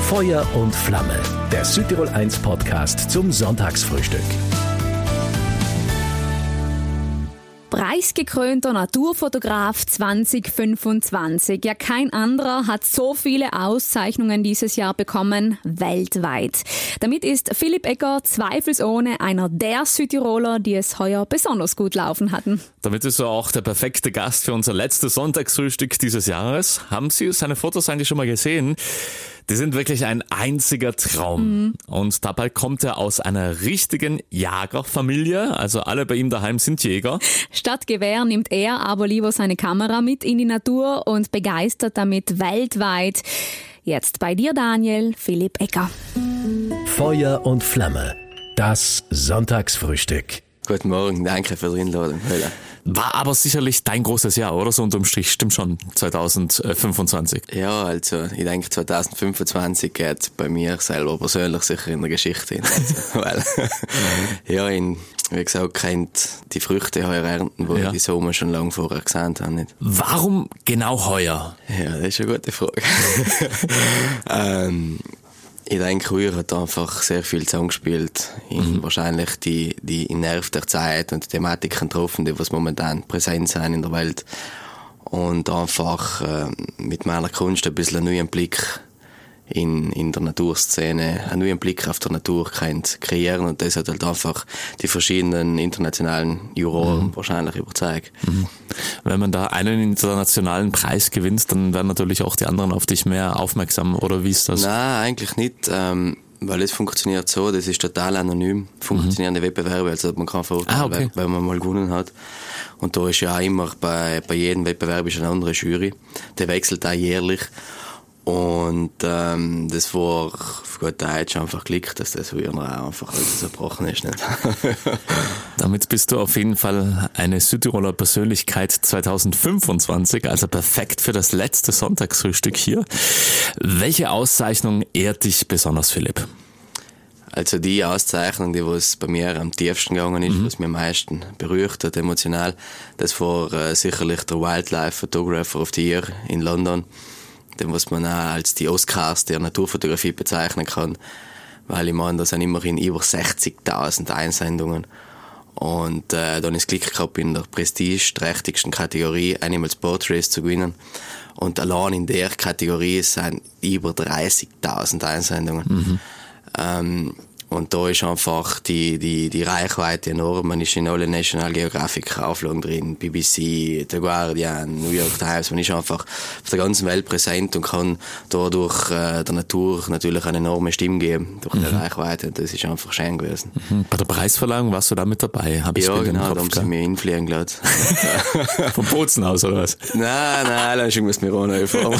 Feuer und Flamme, der Südtirol 1 Podcast zum Sonntagsfrühstück. Preisgekrönter Naturfotograf 2025. Ja, kein anderer hat so viele Auszeichnungen dieses Jahr bekommen, weltweit. Damit ist Philipp Egger zweifelsohne einer der Südtiroler, die es heuer besonders gut laufen hatten. Damit ist er auch der perfekte Gast für unser letztes Sonntagsfrühstück dieses Jahres. Haben Sie seine Fotos eigentlich schon mal gesehen? Die sind wirklich ein einziger Traum. Und dabei kommt er aus einer richtigen Jagerfamilie. Also alle bei ihm daheim sind Jäger. Statt Gewehr nimmt er aber lieber seine Kamera mit in die Natur und begeistert damit weltweit. Jetzt bei dir, Daniel, Philipp Egger. Feuer und Flamme, das Sonntagsfrühstück. Guten Morgen, danke für die Einladung. War aber sicherlich dein großes Jahr, oder? So unterm Strich, stimmt schon, 2025. Ja, also ich denke 2025 geht bei mir selber persönlich sicher in der Geschichte hin. Also, weil, ja, wie gesagt, kennt die Früchte heuer ernten, die ich die Sommer schon lange vorher gesehen habe. Nicht? Warum genau heuer? Ja, das ist eine gute Frage. Ich denke, heuer hat einfach sehr viel zusammengespielt in wahrscheinlich die Nerv der Zeit und die Thematiken getroffen, die was momentan präsent sind in der Welt. Und einfach mit meiner Kunst ein bisschen einen neuen Blick in der Naturszene, einen neuen Blick auf die Natur kreieren. Und das hat halt einfach die verschiedenen internationalen Juroren wahrscheinlich überzeugt. Wenn man da einen internationalen Preis gewinnt, dann werden natürlich auch die anderen auf dich mehr aufmerksam, oder wie ist das? Nein, eigentlich nicht, weil es funktioniert so, das ist total anonym, funktionierende Wettbewerbe, also man kann verurteilen, wenn man mal gewonnen hat. Und da ist ja auch immer, bei jedem Wettbewerb ist eine andere Jury, der wechselt auch jährlich. Und das war auf gut Deutsch einfach Glück, dass das früher auch einfach so gebrochen ist. Nicht? Damit bist du auf jeden Fall eine Südtiroler Persönlichkeit 2025, also perfekt für das letzte Sonntagsfrühstück hier. Welche Auszeichnung ehrt dich besonders, Philipp? Also die Auszeichnung, die was bei mir am tiefsten gegangen ist, was mir am meisten berührt hat, emotional, das war sicherlich der Wildlife Photographer of the Year in London. Den, was man auch als die Oscars der Naturfotografie bezeichnen kann. Weil ich meine, da sind immerhin über 60.000 Einsendungen. Und dann ist Glück gehabt, in der prestigeträchtigsten Kategorie Animals Portraits zu gewinnen. Und allein in der Kategorie sind über 30.000 Einsendungen. Und da ist einfach die Reichweite enorm. Man ist in alle National Geographic Auflagen drin, BBC, The Guardian, New York Times. Man ist einfach auf der ganzen Welt präsent und kann dadurch der Natur natürlich eine enorme Stimme geben, durch die Reichweite. Das ist einfach schön gewesen. Bei der Preisverleihung warst du da mit dabei? Ja, genau, da haben sie mich hinfliegen gelassen. Vom Bozen aus, oder was? Nein, dann schicken wir es mir auch noch vor.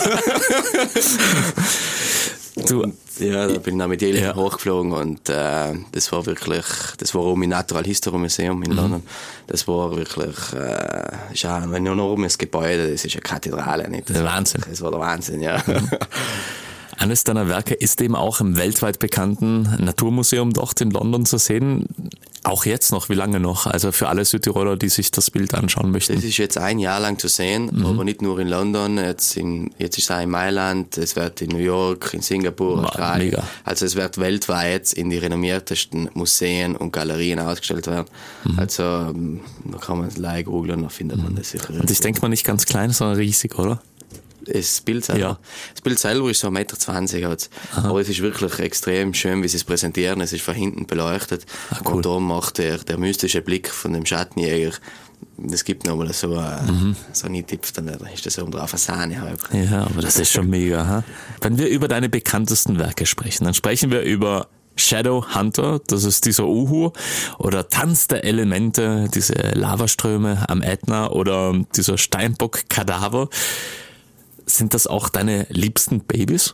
Ja, da bin ich auch mit Jelly hochgeflogen und das war auch mein Natural History Museum in London. Das war wirklich ist auch ein enormes Gebäude, das ist eine Kathedrale. Nicht? Der Wahnsinn. Das war der Wahnsinn, ja. Eines deiner Werke ist eben auch im weltweit bekannten Naturmuseum dort in London zu sehen. Auch jetzt noch, wie lange noch? Also für alle Südtiroler, die sich das Bild anschauen möchten. Das ist jetzt ein Jahr lang zu sehen, aber nicht nur in London. Jetzt ist es auch in Mailand, es wird in New York, in Singapur, Australien. Mega. Also es wird weltweit in die renommiertesten Museen und Galerien ausgestellt werden. Also da kann man es googeln, dann findet man das sicher. Und ich denke mal nicht ganz klein, sondern riesig, oder? Das Bild selber. Ja. Das Bild selber ist so 1,20 Meter. Aber es ist wirklich extrem schön, wie sie es präsentieren. Es ist von hinten beleuchtet. Cool. Und da macht der mystische Blick von dem Schattenjäger, das gibt nochmal so einen Tipp, dann ist das oben drauf eine Sahne halb. Ja, aber das ist schon mega. Ha? Wenn wir über deine bekanntesten Werke sprechen, dann sprechen wir über Shadow Hunter, das ist dieser Uhu, oder Tanz der Elemente, diese Lavaströme am Ätna, oder dieser Steinbock-Kadaver. Sind das auch deine liebsten Babys?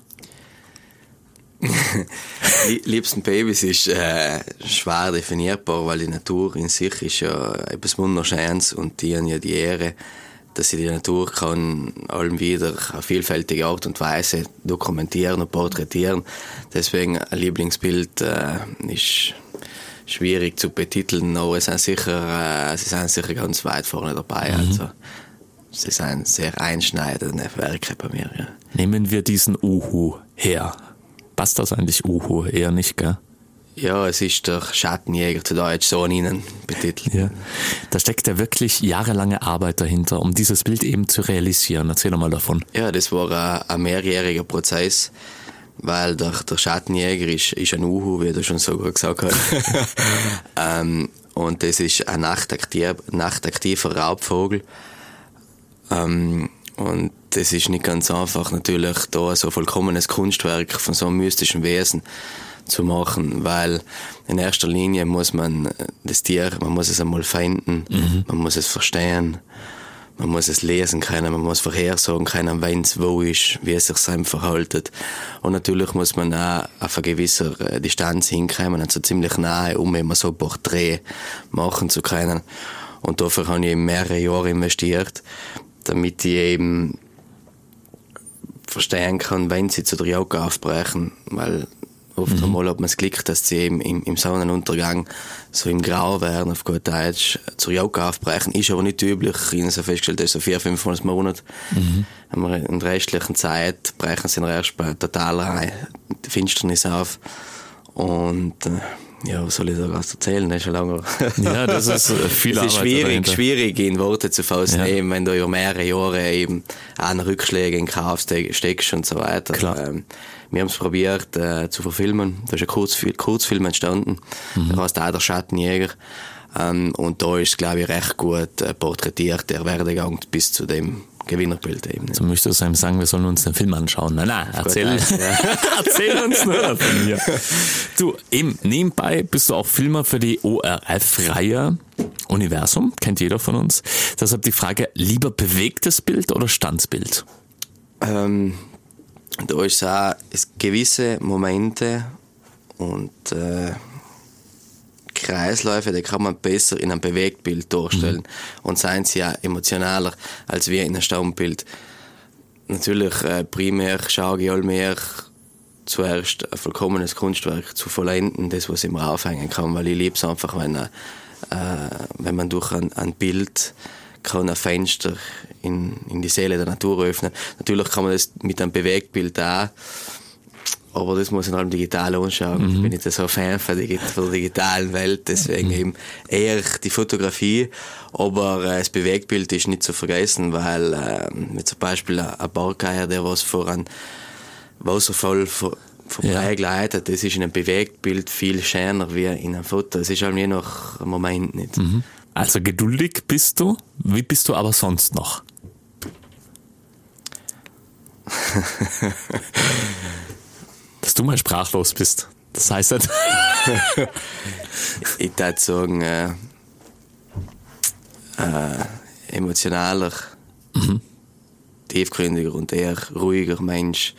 Liebsten Babys ist schwer definierbar, weil die Natur in sich ist ja etwas Wunderschönes und die haben ja die Ehre, dass sie die Natur kann allem wieder auf vielfältige Art und Weise dokumentieren und porträtieren. Deswegen ein Lieblingsbild ist schwierig zu betiteln, aber sie sind sicher ganz weit vorne dabei. Also sie sind sehr einschneidende Werke bei mir. Ja. Nehmen wir diesen Uhu her. Passt das eigentlich Uhu? Eher nicht, gell? Ja, es ist der Schattenjäger, zu Deutsch, so an ihnen betitelt. Ja. Da steckt ja wirklich jahrelange Arbeit dahinter, um dieses Bild eben zu realisieren. Erzähl doch mal davon. Ja, das war ein mehrjähriger Prozess, weil der Schattenjäger ist ein Uhu, wie du schon so gut gesagt hast. Und das ist ein nachtaktiver Raubvogel. Und das ist nicht ganz einfach, natürlich da so vollkommenes Kunstwerk von so einem mystischen Wesen zu machen, weil in erster Linie muss man das Tier, man muss es einmal finden, man muss es verstehen, man muss es lesen können, man muss vorhersagen können, wenn es wo ist, wie es sich einem verhaltet. Und natürlich muss man auch auf eine gewisse Distanz hinkommen, also ziemlich nahe, um immer so ein Porträt machen zu können. Und dafür habe ich eben mehrere Jahre investiert, damit ich eben verstehen kann, wenn sie zu der Jagd aufbrechen, weil oft einmal hat man das Glück, dass sie eben im Sonnenuntergang so im Grau werden, auf gut Deutsch, zur Jagd aufbrechen. Ist aber nicht üblich. Ich habe so festgestellt, das ist so 4-5 Monate. In der restlichen Zeit brechen sie dann erst bei totaler Finsternis auf. Und ja, was soll ich da was erzählen? Das ist schon lange. Ja, das ist viel Arbeit. Es ist schwierig in Worte zu fassen, eben, wenn du ja mehrere Jahre eben an Rückschläge in Kauf steckst und so weiter. Klar. Wir haben es probiert zu verfilmen. Da ist ein Kurzfilm entstanden. Der heißt auch der Schattenjäger. Und da ist es, glaube ich, recht gut porträtiert, der Werdegang bis zu dem Gewinnerbild eben. So möchtest du einem sagen, wir sollen uns den Film anschauen. Nein, erzähl uns nur davon hier. Du, eben nebenbei bist du auch Filmer für die ORF-Reihe Universum, kennt jeder von uns. Deshalb die Frage, lieber bewegtes Bild oder Standsbild? Da ist auch gewisse Momente und Kreisläufe, die kann man besser in einem Bewegtbild darstellen und seien sie ja emotionaler als wir in einem Standbild. Natürlich primär schaue ich allmehr zuerst ein vollkommenes Kunstwerk zu vollenden, das was ich mir aufhängen kann, weil ich liebe es einfach, wenn man durch ein Bild kann ein Fenster in die Seele der Natur öffnen. Natürlich kann man das mit einem Bewegtbild auch, aber das muss ich dann digital anschauen. Ich bin nicht so Fan von der digitalen Welt, deswegen eben eher die Fotografie. Aber das Bewegtbild ist nicht zu vergessen, weil mit zum Beispiel ein Barkeier, der was vor einem Wasserfall vorbeigleitet, das ist in einem Bewegtbild viel schöner wie in einem Foto. Es ist halt je nach Moment nicht. Also geduldig bist du. Wie bist du aber sonst noch? Dass du mal sprachlos bist. Das heißt halt. Ich würde sagen, emotionaler, tiefgründiger und eher ruhiger Mensch.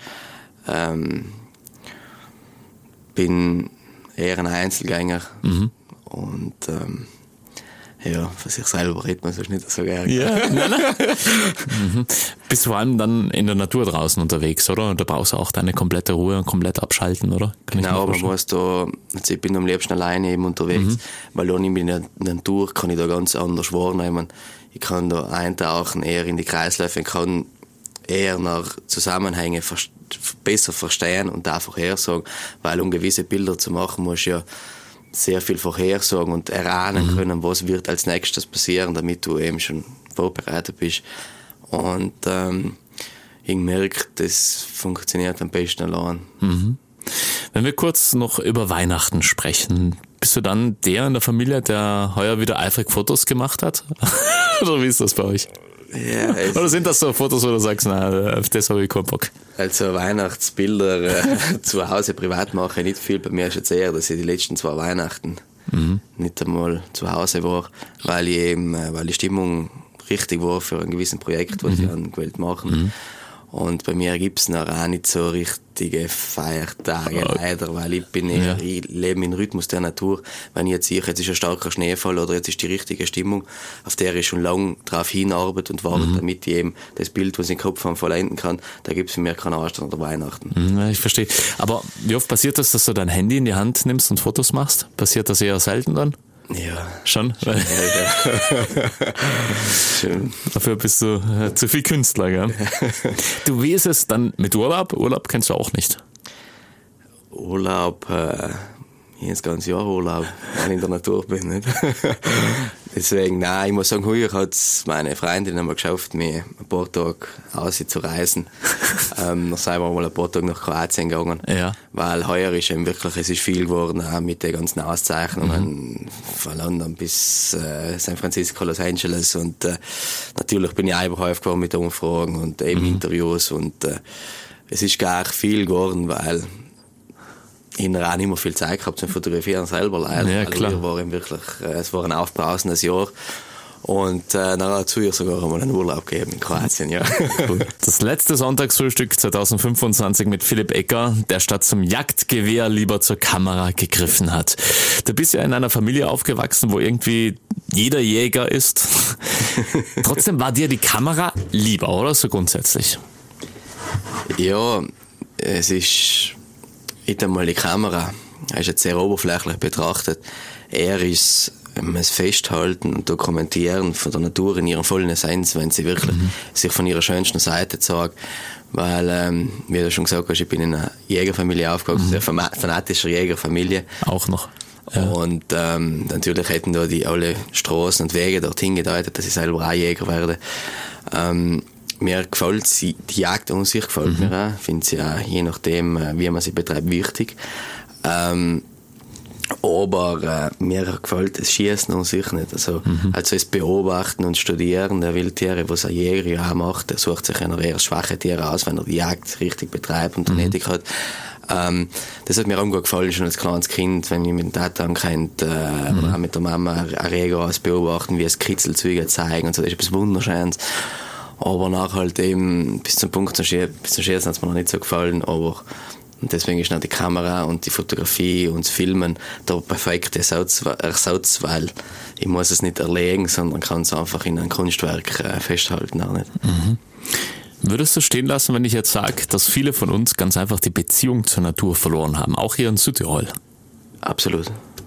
Bin eher ein Einzelgänger und ja, für sich selber redet man sonst nicht so gerne. Ja, nein. Bist vor allem dann in der Natur draußen unterwegs, oder? Und da brauchst du auch deine komplette Ruhe und komplett abschalten, oder? Genau, man muss da, also ich bin am liebsten alleine eben unterwegs, weil da in der Natur kann ich da ganz anders wahrnehmen. Ich kann da eintauchen, eher in die Kreisläufe, ich kann eher nach Zusammenhänge besser verstehen und auch vorhersagen, weil um gewisse Bilder zu machen, musst du ja sehr viel vorhersagen und erahnen können, was wird als nächstes passieren, damit du eben schon vorbereitet bist. Und ich merke, das funktioniert am besten allein. Wenn wir kurz noch über Weihnachten sprechen, bist du dann der in der Familie, der heuer wieder eifrig Fotos gemacht hat? Oder wie ist das bei euch? Ja, oder sind das so Fotos, wo du sagst, nein, auf das habe ich keinen Bock? Also Weihnachtsbilder zu Hause privat mache ich nicht viel. Bei mir ist jetzt eher, dass ich die letzten 2 Weihnachten nicht einmal zu Hause war, weil die Stimmung richtig war für ein gewisses Projekt, was ich angewählt machen. Und bei mir gibt es noch auch nicht so richtige Feiertage, leider, weil ich lebe im Rhythmus der Natur. Wenn ich jetzt sehe, jetzt ist ein starker Schneefall oder jetzt ist die richtige Stimmung, auf der ich schon lange drauf hinarbeite und warte, damit ich eben das Bild, was ich im Kopf habe, vollenden kann, da gibt es für mich keinen Anstand oder Weihnachten. Ja, ich verstehe. Aber wie oft passiert das, dass du dein Handy in die Hand nimmst und Fotos machst? Passiert das eher selten dann? Ja. Schon? Ja. Schön. Dafür bist du zu viel Künstler, gell? Du, wie ist es dann mit Urlaub? Urlaub kennst du auch nicht. Urlaub, ich habe das ganze Jahr Urlaub, wenn ich in der Natur bin. Nicht? Deswegen, nein, ich muss sagen, heuer hat meine Freundin einmal geschafft, mir ein paar Tage auszureisen. Dann sind wir mal ein paar Tage nach Kroatien gegangen. Ja. Weil heuer ist eben wirklich, es ist viel geworden, auch mit den ganzen Auszeichnungen, von London bis San Francisco, Los Angeles. Und natürlich bin ich auch überhäuft geworden mit Umfragen und eben Interviews. Und es ist gar viel geworden, weil ich habe auch nicht mehr viel Zeit gehabt zum Fotografieren selber leider. Ja, klar. Es war ein aufbrausendes Jahr. Und dann hat es früher sogar einmal einen Urlaub gegeben in Kroatien, ja. Das letzte Sonntagsfrühstück 2025 mit Philipp Egger, der statt zum Jagdgewehr lieber zur Kamera gegriffen hat. Du bist ja in einer Familie aufgewachsen, wo irgendwie jeder Jäger ist. Trotzdem war dir die Kamera lieber, oder? So grundsätzlich. Ja, es ist... Ich einmal die Kamera, er ist jetzt sehr oberflächlich betrachtet. Er ist das Festhalten und Dokumentieren von der Natur in ihrem vollen Essenz, wenn sie wirklich sich von ihrer schönsten Seite zeigt. Weil, wie du schon gesagt hast, ich bin in einer Jägerfamilie aufgewachsen, sehr fanatischer Jägerfamilie. Auch noch. Ja. Und natürlich hätten da alle Straßen und Wege dorthin gedeutet, dass ich selber auch Jäger werde. Mir gefällt die Jagd an sich gefällt mir auch. Ich finde sie auch, je nachdem, wie man sie betreibt, wichtig. Aber mir gefällt das Schießen an sich nicht. Also das Beobachten und Studieren der Wildtiere, was ein Jäger ja auch macht, der sucht sich ja noch eher schwache Tiere aus, wenn er die Jagd richtig betreibt und nötig hat. Das hat mir auch gut gefallen, schon als kleines Kind, wenn ich mit dem Tata ankennt, oder auch mit der Mama ein Regen aus beobachten, wie es Kritzelzüge zeigen und so. Das ist etwas Wunderschönes. Aber nachher halt eben bis zum Punkt zum Schießen hat es mir noch nicht so gefallen, aber deswegen ist noch die Kamera und die Fotografie und das Filmen der perfekte Ersatz, weil ich muss es nicht erlegen, sondern kann es einfach in einem Kunstwerk festhalten. Auch nicht. Würdest du stehen lassen, wenn ich jetzt sage, dass viele von uns ganz einfach die Beziehung zur Natur verloren haben, auch hier in Südtirol? Absolut.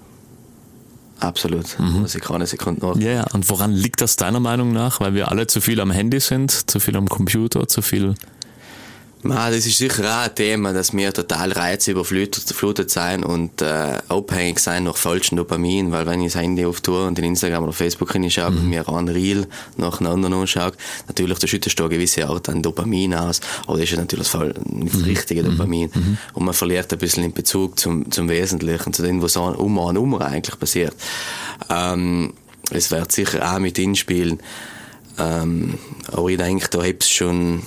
Muss ich keine Sekunde nach. Ja, und woran liegt das deiner Meinung nach? Weil wir alle zu viel am Handy sind, zu viel am Computer, zu viel... Das ist sicher auch ein Thema, dass wir total reizüberflutet sein und abhängig sein nach falschen Dopamin, weil wenn ich das Handy auftue und in Instagram oder Facebook hinschaue und mir einen Reel nach einem anderen anschaue, natürlich, da schüttest du eine gewisse Art an Dopamin aus, aber das ist natürlich nicht das richtige Dopamin. Und man verliert ein bisschen den Bezug zum Wesentlichen, zu dem, was eigentlich passiert. Es wird sicher auch mit hinspielen, aber ich denke, da hab's schon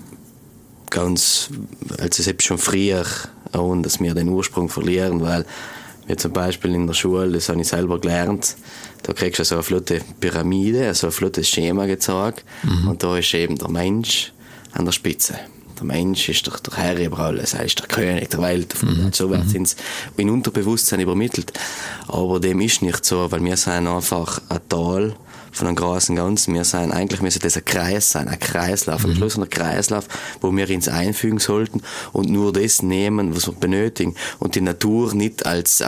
es hat schon früher an, dass wir den Ursprung verlieren, weil wir zum Beispiel in der Schule, das habe ich selber gelernt, da kriegst du so eine flotte Pyramide, so ein flottes Schema gezeigt und da ist eben der Mensch an der Spitze. Der Mensch ist der Herr über alles, er ist der König der Welt. So wird es ins Unterbewusstsein übermittelt. Aber dem ist nicht so, weil wir sind einfach ein Teil von einem großen Ganzen. Eigentlich müsste das ein Kreis sein, ein Kreislauf, ein geschlossener Kreislauf, wo wir uns einfügen sollten und nur das nehmen, was wir benötigen und die Natur nicht als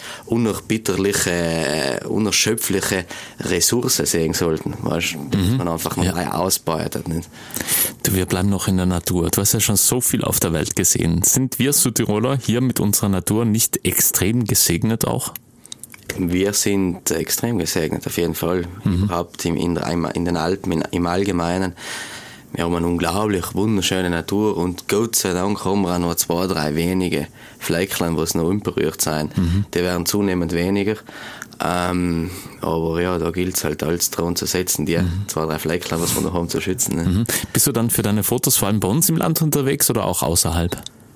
unerbitterliche, unerschöpfliche Ressource sehen sollten. Weißt, dass man einfach noch ausbeutet. Nicht? Du, wir bleiben noch in der Natur. Du hast ja schon so viel auf der Welt gesehen. Sind wir Südtiroler hier mit unserer Natur nicht extrem gesegnet auch? Wir sind extrem gesegnet, auf jeden Fall. Überhaupt in den Alpen im Allgemeinen. Wir haben eine unglaublich wunderschöne Natur und Gott sei Dank haben wir auch noch 2, 3 wenige Fleckchen, die noch unberührt sind. Die werden zunehmend weniger. Aber ja, da gilt es halt alles dran zu setzen, die 2, 3 Fleckchen, was wir noch haben, zu schützen. Ne? Bist du dann für deine Fotos vor allem bei uns im Land unterwegs oder auch außerhalb?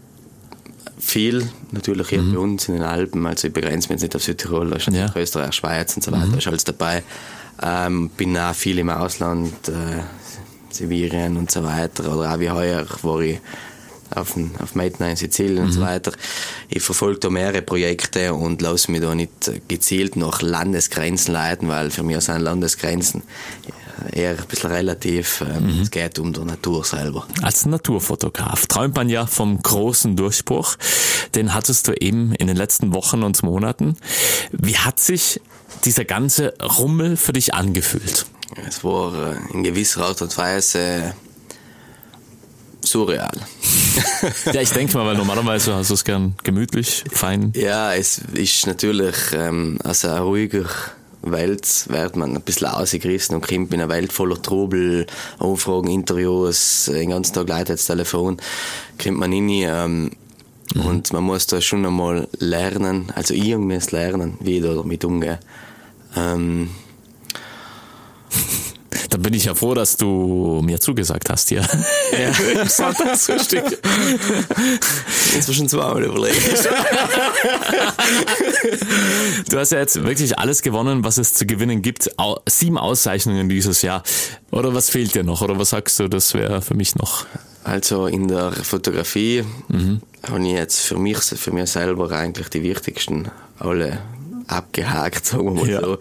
Viel, natürlich hier bei uns in den Alpen, also ich begrenze mich jetzt nicht auf Südtirol, da ist Österreich, Schweiz und so weiter, ist alles dabei. Bin auch viel im Ausland, Sibirien und so weiter, oder auch wie heuer war ich auf Metna in Sizilien und so weiter. Ich verfolge da mehrere Projekte und lasse mich da nicht gezielt nach Landesgrenzen leiten, weil für mich sind Landesgrenzen eher ein bisschen relativ. Es geht um die Natur selber. Als Naturfotograf träumt man ja vom großen Durchbruch. Den hattest du eben in den letzten Wochen und Monaten. Wie hat sich dieser ganze Rummel für dich angefühlt? Es war in gewisser Art und Weise surreal. Ja, ich denke mal, weil normalerweise hast du es gern gemütlich, fein. Ja, es ist natürlich, also eine ruhiger Welt wird man ein bisschen ausgerissen und kommt in eine Welt voller Trubel, Umfragen, Interviews, den ganzen Tag Leute ans Telefon, kommt man rein, und man muss da schon einmal lernen, also ich muss lernen, wie ich da damit umgehe. Dann bin ich ja froh, dass du mir zugesagt hast hier. Ja. Im Sonntagsfrühstück. Inzwischen zweimal überlegt. Du hast ja jetzt wirklich alles gewonnen, was es zu gewinnen gibt. 7 Auszeichnungen dieses Jahr. Oder was fehlt dir noch? Oder was sagst du, das wäre für mich noch? Also in der Fotografie habe ich jetzt für mich selber eigentlich die wichtigsten alle abgehakt, sagen wir mal so.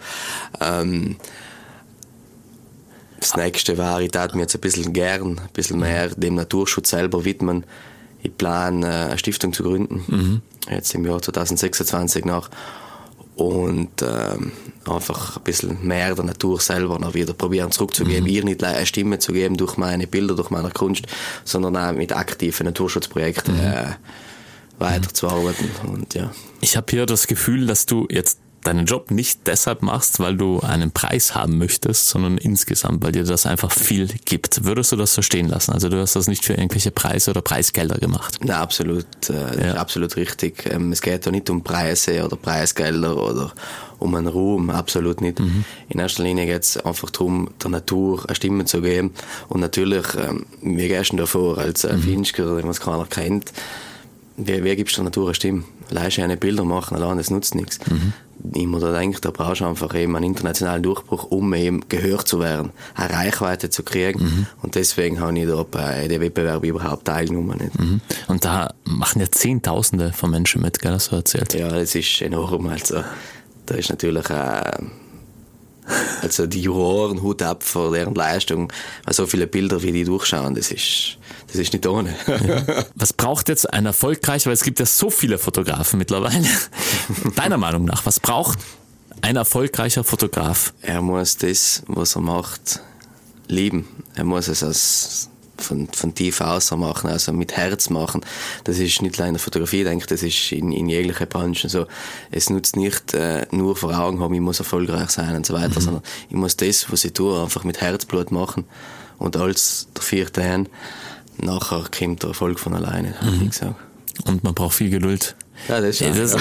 Das nächste war, ich tat mir jetzt ein bisschen mehr dem Naturschutz selber widmen. Ich plane, eine Stiftung zu gründen, jetzt im Jahr 2026 nach. Und einfach ein bisschen mehr der Natur selber noch wieder probieren zurückzugeben. Ihr nicht eine Stimme zu geben durch meine Bilder, durch meine Kunst, sondern auch mit aktiven Naturschutzprojekten weiterzuarbeiten. Und, ja. Ich habe hier das Gefühl, dass du jetzt deinen Job nicht deshalb machst, weil du einen Preis haben möchtest, sondern insgesamt, weil dir das einfach viel gibt. Würdest du das so stehen lassen? Also du hast das nicht für irgendwelche Preise oder Preisgelder gemacht? Nein, absolut. Absolut richtig. Es geht ja nicht um Preise oder Preisgelder oder um einen Ruhm, absolut nicht. In erster Linie geht es einfach darum, der Natur eine Stimme zu geben. Und natürlich, wie gehst du davor als Finsker, den man keiner kennt, wie gibst du der Natur eine Stimme? Leist eine Bilder machen, allein, das nutzt nichts. Ich mir da denke, da brauchst du einfach eben einen internationalen Durchbruch, um eben gehört zu werden, eine Reichweite zu kriegen. Und deswegen habe ich da bei den Wettbewerben überhaupt teilgenommen. Und da machen ja Zehntausende von Menschen mit, gell, hast du erzählt? Ja, das ist enorm. Also, da ist natürlich also die Juroren Hut ab vor deren Leistung, weil so viele Bilder, wie die durchschauen, das ist nicht ohne. Ja. Was braucht jetzt ein erfolgreicher, weil es gibt ja so viele Fotografen mittlerweile, deiner Meinung nach, was braucht ein erfolgreicher Fotograf? Er muss das, was er macht, lieben. Er muss es von tief aus machen, also mit Herz machen. Das ist nicht allein in der Fotografie, denke ich, das ist in jeglicher Branche so. Es nutzt nicht nur vor Augen haben, ich muss erfolgreich sein und so weiter, sondern ich muss das, was ich tue, einfach mit Herzblut machen. Und als der 4. nachher kommt der Erfolg von alleine, habe ich gesagt. Und man braucht viel Geduld. Ja, das ist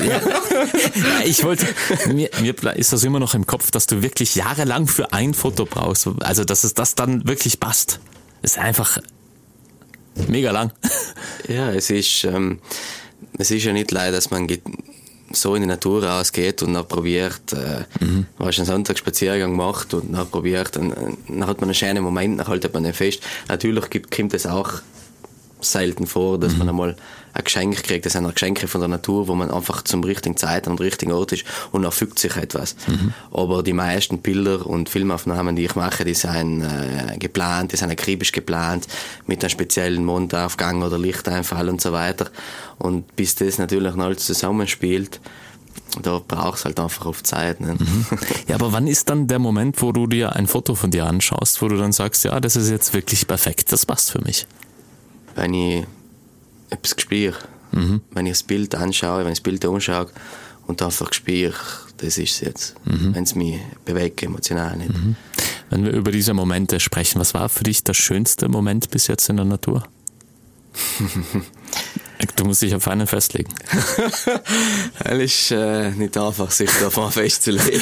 mir ist das immer noch im Kopf, dass du wirklich jahrelang für ein Foto brauchst. Also, dass es das dann wirklich passt. Ist einfach mega lang. Ja, es ist ja nicht leider, dass man so in die Natur rausgeht und dann probiert, einen Sonntagsspaziergang macht und dann probiert, dann hat man einen schönen Moment, dann haltet man den fest. Natürlich kommt es auch selten vor, dass man einmal ein Geschenk kriegt. Das sind Geschenke von der Natur, wo man einfach zum richtigen Zeit am richtigen Ort ist und dann fügt sich etwas. Aber die meisten Bilder und Filmaufnahmen, die ich mache, die sind geplant, die sind akribisch geplant, mit einem speziellen Mondaufgang oder Lichteinfall und so weiter. Und bis das natürlich noch alles zusammenspielt, da brauchst du halt einfach auf Zeit. Ne? Ja, aber wann ist dann der Moment, wo du dir ein Foto von dir anschaust, wo du dann sagst, ja, das ist jetzt wirklich perfekt, das passt für mich? Wenn ich etwas spüre, wenn ich das Bild anschaue, wenn ich das Bild anschaue und einfach spüre, das ist es jetzt, wenn es mich bewegt, emotional nicht. Wenn wir über diese Momente sprechen, was war für dich der schönste Moment bis jetzt in der Natur? Du musst dich auf einen festlegen. Es ist nicht einfach, sich davon festzulegen.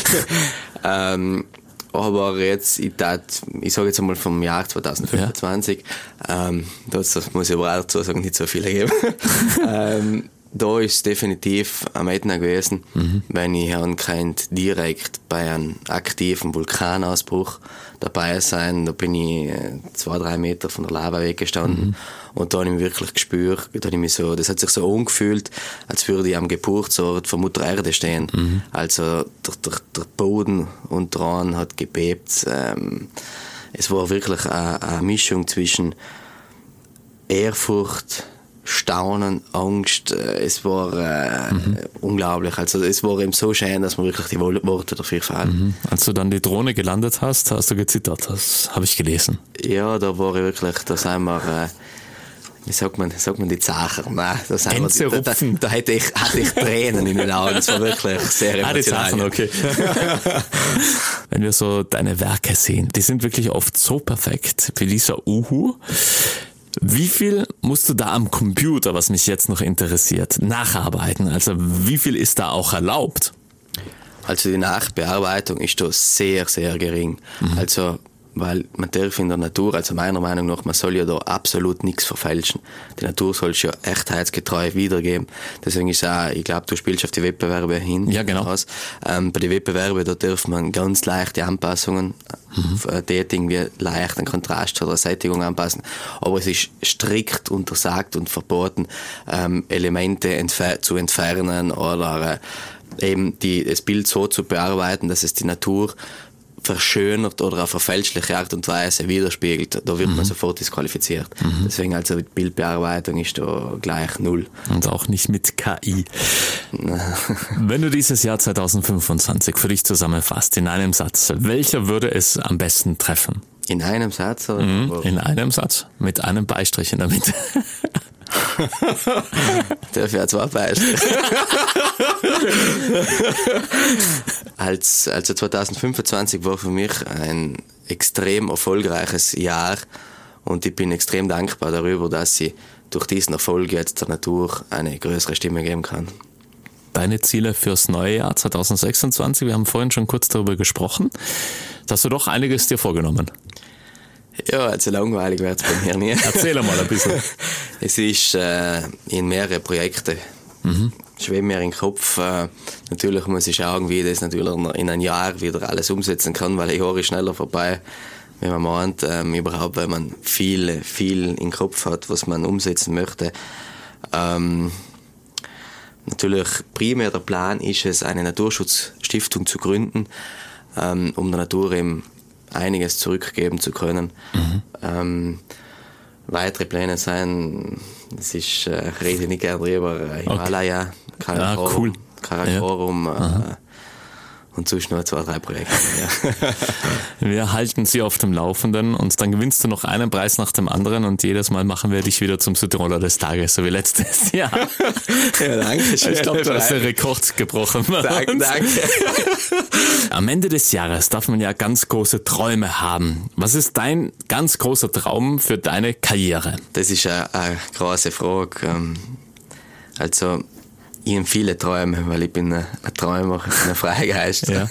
Aber jetzt, ich sage jetzt einmal vom Jahr 2025, das muss ich aber auch dazu sagen, nicht so viele geben. Da ist es definitiv am Ätna gewesen, wenn ich direkt bei einem aktiven Vulkanausbruch dabei sein. Da bin ich 2-3 Meter von der Lava weggestanden und da habe ich mich wirklich gespürt, das hat sich so angefühlt, als würde ich am Geburtsort von Mutter Erde stehen. Also der Boden und dran hat gebebt. Es war wirklich eine Mischung zwischen Ehrfurcht, Staunen, Angst, es war unglaublich. Also es war eben so schön, dass man wirklich die Worte dafür fehlen. Als du dann die Drohne gelandet hast du gezittert, das habe ich gelesen. Ja, da war ich wirklich, da sind wir wie sagt man die Zacher? Nein, da hatte ich Tränen in den Augen. Das war wirklich sehr emotional. Die Zacher, okay. Wenn wir so deine Werke sehen, die sind wirklich oft so perfekt wie dieser Uhu. Wie viel musst du da am Computer, was mich jetzt noch interessiert, nacharbeiten? Also wie viel ist da auch erlaubt? Also die Nachbearbeitung ist da sehr, sehr gering. Also, weil man darf in der Natur, also meiner Meinung nach, man soll ja da absolut nichts verfälschen. Die Natur sollst du ja echtheitsgetreu wiedergeben. Deswegen ist auch, ich glaube, du spielst auf die Wettbewerbe hin. Ja, genau. Bei den Wettbewerben, da darf man ganz leichte Anpassungen tätigen, wie leicht einen Kontrast oder eine Sättigung anpassen. Aber es ist strikt untersagt und verboten, Elemente zu entfernen oder eben das Bild so zu bearbeiten, dass es die Natur verschönert oder auf eine fälschliche Art und Weise widerspiegelt. Da wird man sofort disqualifiziert. Deswegen also die Bildbearbeitung ist da gleich 0. Und auch nicht mit KI. Wenn du dieses Jahr 2025 für dich zusammenfasst, in einem Satz, welcher würde es am besten treffen? In einem Satz? Oder? In einem Satz, mit einem Beistrich in der Mitte. Darf ich auch 2 Beispiele? Also 2025 war für mich ein extrem erfolgreiches Jahr und ich bin extrem dankbar darüber, dass ich durch diesen Erfolg jetzt der Natur eine größere Stimme geben kann. Deine Ziele fürs neue Jahr 2026, wir haben vorhin schon kurz darüber gesprochen. Da hast du doch einiges dir vorgenommen. Ja, also langweilig wird es bei mir nie. Erzähl mal ein bisschen. Es ist in mehrere Projekte. Schweben mir in den Kopf. Natürlich muss ich schauen, wie ich das natürlich in einem Jahr wieder alles umsetzen kann, weil ein Jahr ist schneller vorbei, wenn man meint, überhaupt, weil man viel im Kopf hat, was man umsetzen möchte. Natürlich primär der Plan ist es, eine Naturschutzstiftung zu gründen, um der Natur eben einiges zurückgeben zu können. Weitere Pläne sein, das ist, rede ich nicht gerne drüber, Himalaya, cool. Karakorum, und sonst noch 2, 3 Projekte. Ja. Wir halten sie auf dem Laufenden und dann gewinnst du noch einen Preis nach dem anderen und jedes Mal machen wir dich wieder zum Südtiroler des Tages, so wie letztes Jahr. Ja, danke schön. Ich glaube, du hast den Rekord gebrochen. Danke. Am Ende des Jahres darf man ja ganz große Träume haben. Was ist dein ganz großer Traum für deine Karriere? Das ist eine große Frage. Also, ich habe viele Träume, weil ich bin ein Träumer, ein Freigeist. Ja.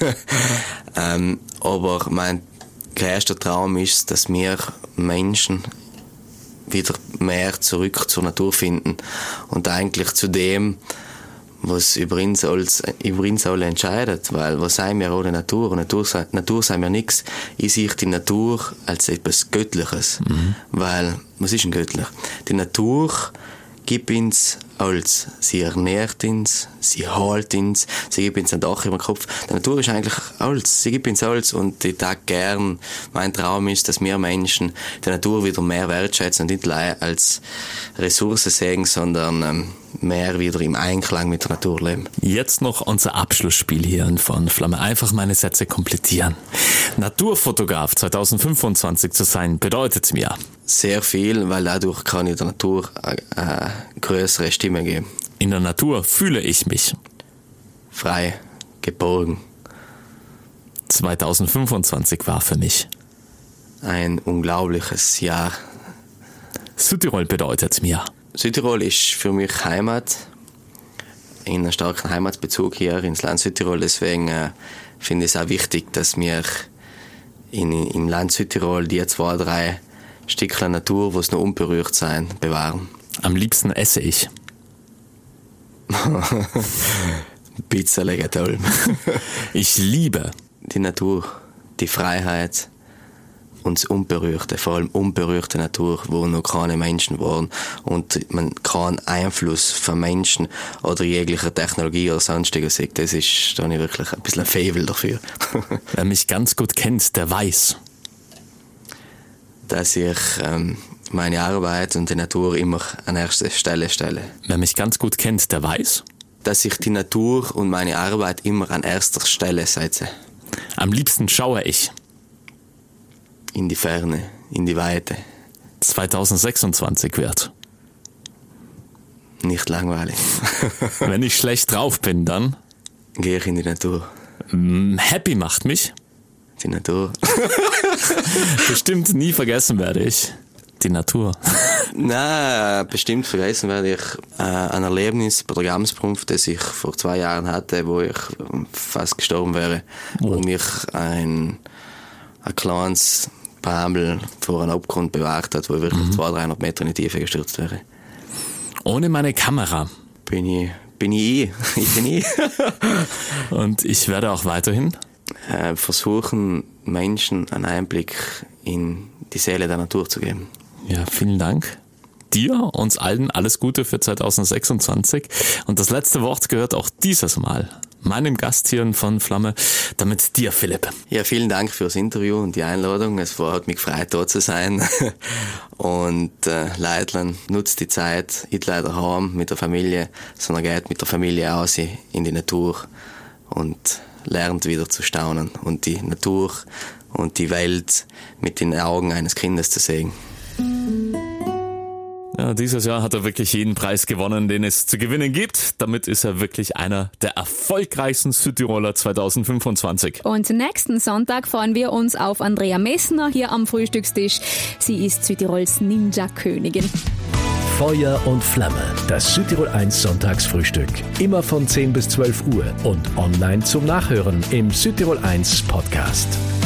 Aber mein größter Traum ist, dass wir Menschen wieder mehr zurück zur Natur finden und eigentlich zu dem, was über uns alle entscheidet, weil was sind wir ohne Natur? Und Natur sind wir nichts. Ich sehe die Natur als etwas Göttliches, weil, was ist denn göttlich? Die Natur gibt uns alles. Sie ernährt uns, sie hält uns, sie gibt uns ein Dach über den Kopf. Die Natur ist eigentlich alles. Sie gibt uns alles und ich sage gern, mein Traum ist, dass wir Menschen die Natur wieder mehr wertschätzen und nicht als Ressource sehen, sondern mehr wieder im Einklang mit der Natur leben. Jetzt noch unser Abschlussspiel hier in von Flamme. Einfach meine Sätze komplettieren. Naturfotograf 2025 zu sein, bedeutet mir sehr viel, weil dadurch kann ich der Natur eine größere Stimme geben. In der Natur fühle ich mich frei, geborgen. 2025 war für mich ein unglaubliches Jahr. Südtirol bedeutet mir. Südtirol ist für mich Heimat, in einem starken Heimatbezug hier ins Land Südtirol. Deswegen finde ich es auch wichtig, dass wir im Land Südtirol die 2, 3 Stückchen Natur, die es noch unberührt sind, bewahren. Am liebsten esse ich Pizza toll. Ich liebe die Natur, die Freiheit und das Unberührte, vor allem unberührte Natur, wo noch keine Menschen waren und man keinen Einfluss von Menschen oder jeglicher Technologie oder sonstiges sieht. Das ist da nicht wirklich ein bisschen ein Faible dafür. Wer mich ganz gut kennt, der weiß, dass ich meine Arbeit und die Natur immer an erster Stelle stelle. Wer mich ganz gut kennt, der weiß, dass ich die Natur und meine Arbeit immer an erster Stelle setze. Am liebsten schaue ich in die Ferne, in die Weite. 2026 wird Nicht langweilig. Wenn ich schlecht drauf bin, dann? Gehe ich in die Natur. Happy macht mich? Die Natur. Bestimmt nie vergessen werde ich die Natur. Nein, bestimmt vergessen werde ich ein Erlebnis bei der Gamsbrunft, das ich vor 2 Jahren hatte, wo ich fast gestorben wäre, wo mich ein kleines Pamel vor einem Abgrund bewahrt hat, wo ich wirklich 200-300 Meter in die Tiefe gestürzt wäre. Ohne meine Kamera. Bin ich. Ich bin ich. Und ich werde auch weiterhin versuchen, Menschen einen Einblick in die Seele der Natur zu geben. Ja, vielen Dank. Dir, uns allen, alles Gute für 2026. Und das letzte Wort gehört auch dieses Mal meinem Gast hier von Flamme, damit dir, Philipp. Ja, vielen Dank fürs Interview und die Einladung. Es hat mich gefreut, da zu sein. Und Leitland, nutzt die Zeit, nicht leider heim mit der Familie, sondern geht mit der Familie aus in die Natur und lernt wieder zu staunen und die Natur und die Welt mit den Augen eines Kindes zu sehen. Ja, dieses Jahr hat er wirklich jeden Preis gewonnen, den es zu gewinnen gibt. Damit ist er wirklich einer der erfolgreichsten Südtiroler 2025. Und nächsten Sonntag freuen wir uns auf Andrea Messner hier am Frühstückstisch. Sie ist Südtirols Ninja-Königin. Feuer und Flamme, das Südtirol 1 Sonntagsfrühstück. Immer von 10 bis 12 Uhr und online zum Nachhören im Südtirol 1 Podcast.